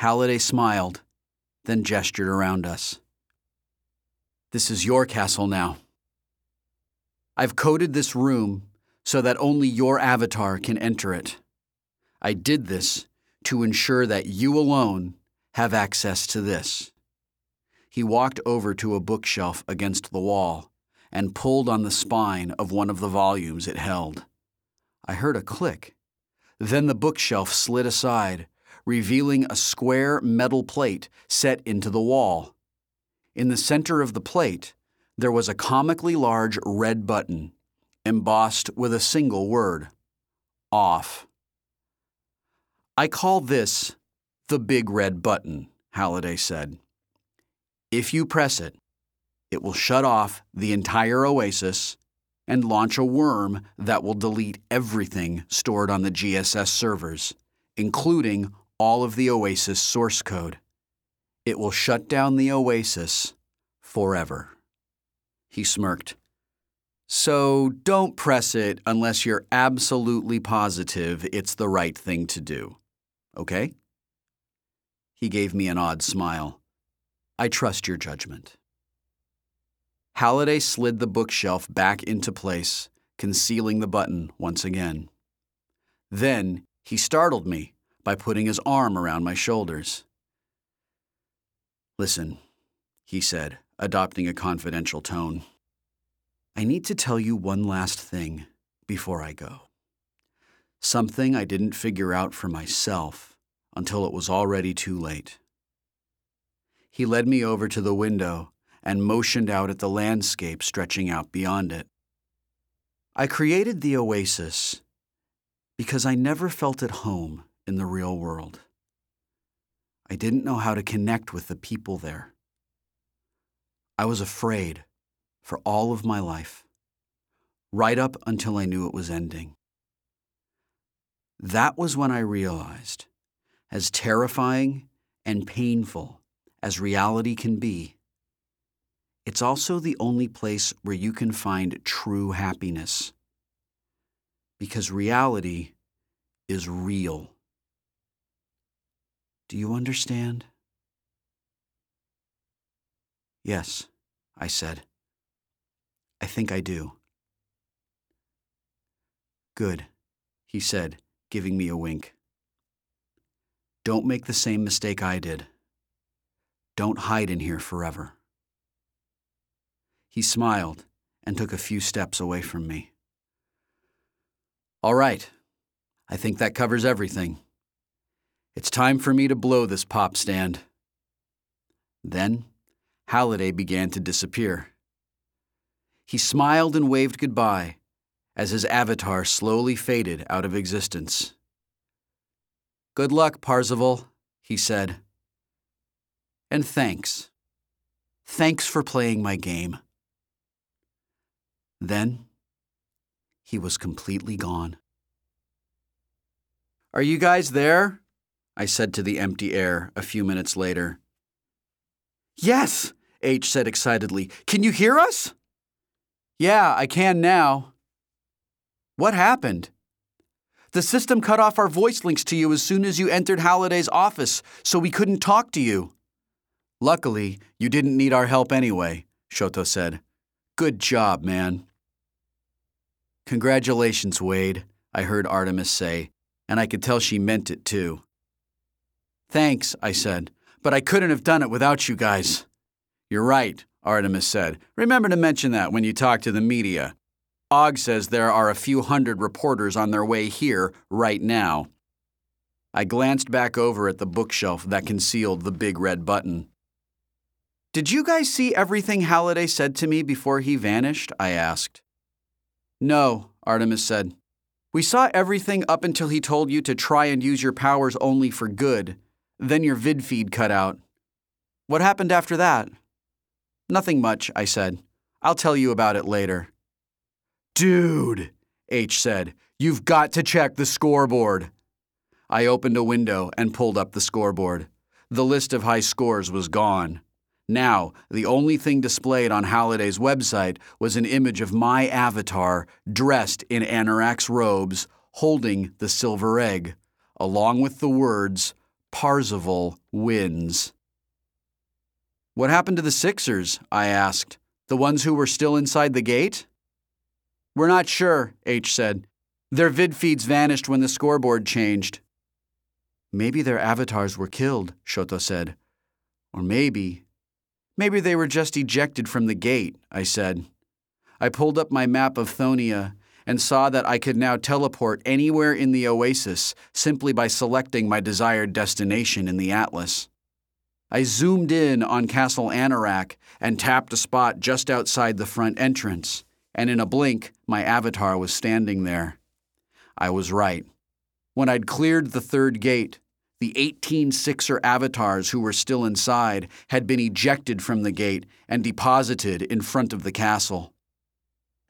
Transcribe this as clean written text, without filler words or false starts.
Halliday smiled, then gestured around us. This is your castle now. I've coded this room so that only your avatar can enter it. I did this to ensure that you alone have access to this. He walked over to a bookshelf against the wall and pulled on the spine of one of the volumes it held. I heard a click. Then the bookshelf slid aside, revealing a square metal plate set into the wall. In the center of the plate, there was a comically large red button, embossed with a single word: off. I call this the big red button, Halliday said. If you press it, it will shut off the entire oasis and launch a worm that will delete everything stored on the GSS servers, including all of the oasis source code. It will shut down the oasis forever. He smirked. So don't press it unless you're absolutely positive it's the right thing to do. Okay? He gave me an odd smile. I trust your judgment. Halliday slid the bookshelf back into place, concealing the button once again. Then he startled me by putting his arm around my shoulders. Listen, he said, adopting a confidential tone. I need to tell you one last thing before I go. Something I didn't figure out for myself until it was already too late. He led me over to the window and motioned out at the landscape stretching out beyond it. I created the oasis because I never felt at home in the real world. I didn't know how to connect with the people there. I was afraid for all of my life, right up until I knew it was ending. That was when I realized, as terrifying and painful as reality can be, it's also the only place where you can find true happiness. Because reality is real. Do you understand? Yes, I said. I think I do. Good, he said, giving me a wink. Don't make the same mistake I did. Don't hide in here forever. He smiled and took a few steps away from me. All right, I think that covers everything. It's time for me to blow this pop stand. Then, Halliday began to disappear. He smiled and waved goodbye as his avatar slowly faded out of existence. Good luck, Parzival, he said. And thanks. Thanks for playing my game. Then, he was completely gone. Are you guys there? I said to the empty air a few minutes later. Yes, H said excitedly. Can you hear us? Yeah, I can now. What happened? The system cut off our voice links to you as soon as you entered Halliday's office, so we couldn't talk to you. Luckily, you didn't need our help anyway, Shoto said. Good job, man. Congratulations, Wade, I heard Artemis say, and I could tell she meant it too. Thanks, I said, but I couldn't have done it without you guys. You're right, Artemis said. Remember to mention that when you talk to the media. Og says there are a few hundred reporters on their way here right now. I glanced back over at the bookshelf that concealed the big red button. Did you guys see everything Halliday said to me before he vanished? I asked. No, Artemis said. We saw everything up until he told you to try and use your powers only for good. Then your vid feed cut out. What happened after that? Nothing much, I said. I'll tell you about it later. Dude, H said, you've got to check the scoreboard. I opened a window and pulled up the scoreboard. The list of high scores was gone. Now, the only thing displayed on Halliday's website was an image of my avatar dressed in Anorak's robes, holding the silver egg, along with the words, Parzival wins. What happened to the Sixers? I asked. The ones who were still inside the gate? We're not sure, H said. Their vid feeds vanished when the scoreboard changed. Maybe their avatars were killed, Shoto said. Or maybe they were just ejected from the gate, I said. I pulled up my map of Thonia and saw that I could now teleport anywhere in the oasis simply by selecting my desired destination in the atlas. I zoomed in on Castle Anorak and tapped a spot just outside the front entrance, and in a blink, my avatar was standing there. I was right. When I'd cleared the third gate, the 18 Sixer avatars who were still inside had been ejected from the gate and deposited in front of the castle.